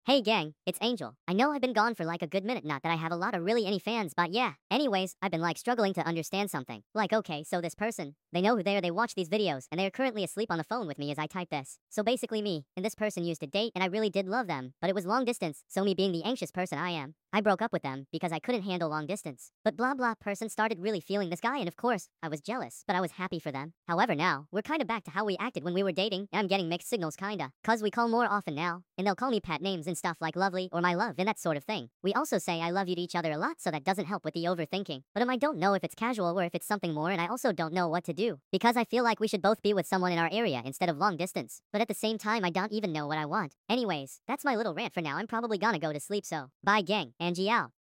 Hey gang, it's Angel. I know I've been gone for like a good minute, not that I have a lot of really any fans, but yeah. Anyways, I've been like struggling to understand something. Like, okay, so this person, they know who they are, they watch these videos, and they are currently asleep on the phone with me as I type this. So basically me, and this person used to date, and I really did love them, but it was long distance, so me being the anxious person I am, I broke up with them because I couldn't handle long distance. But blah blah person started really feeling this guy, and of course, I was jealous, but I was happy for them. However now, we're kinda back to how we acted when we were dating, and I'm getting mixed signals kinda. Cause we call more often now, and they'll call me pet names and stuff like lovely or my love and that sort of thing. We also say I love you to each other a lot, so that doesn't help with the overthinking. But I don't know if it's casual or if it's something more, and I also don't know what to do. Because I feel like we should both be with someone in our area instead of long distance. But at the same time, I don't even know what I want. Anyways, that's my little rant for now. I'm probably gonna go to sleep, so bye gang, Angie out.